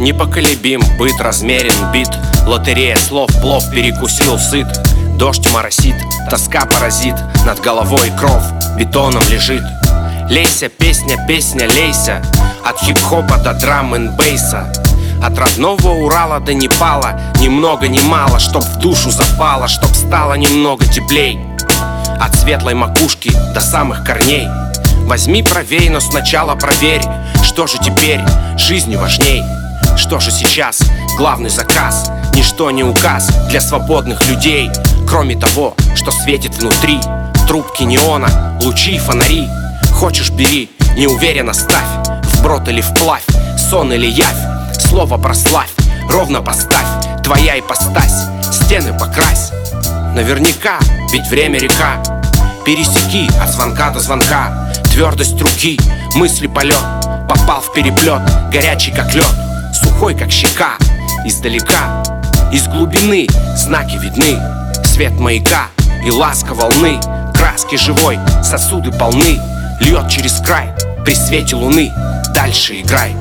Непоколебим, быт размерен, бит. Лотерея слов, плов перекусил, сыт. Дождь моросит, тоска паразит. Над головой кровь бетоном лежит. Лейся, песня, песня, лейся. От хип-хопа до драм-н-бейса. От родного Урала до Непала. Ни много ни мало, чтоб в душу запало, чтоб стало немного теплей. От светлой макушки до самых корней. Возьми правей, но сначала проверь. Что же теперь жизни важней? Что же сейчас главный заказ? Ничто не указ для свободных людей, кроме того, что светит внутри. Трубки неона, лучи и фонари. Хочешь — бери, неуверенно ставь. Вброд или вплавь, сон или явь. Слово прославь, ровно поставь. Твоя ипостась, стены покрась. Наверняка, ведь время река. Пересеки от звонка до звонка. Твердость руки, мысли полет. Попал в переплет, горячий как лед, сухой как щека. Издалека, из глубины знаки видны. Свет маяка и ласка волны. Краски живой, сосуды полны. Льет через край при свете луны. Дальше играй.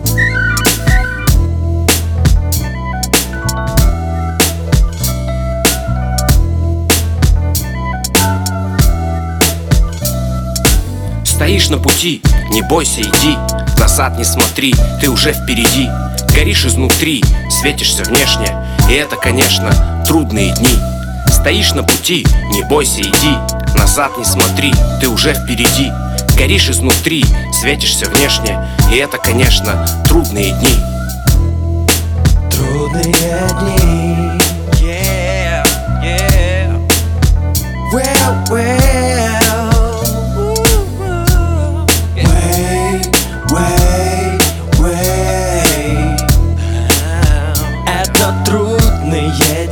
Стоишь на пути, не бойся, иди. Назад не смотри, ты уже впереди. Горишь изнутри, светишься внешне. И это, конечно, трудные дни. Стоишь на пути, не бойся, иди. Назад не смотри, ты уже впереди. Горишь изнутри, светишься внешне. И это, конечно, трудные дни. Трудные дни. Yeah, yeah. Well, well. Это трудные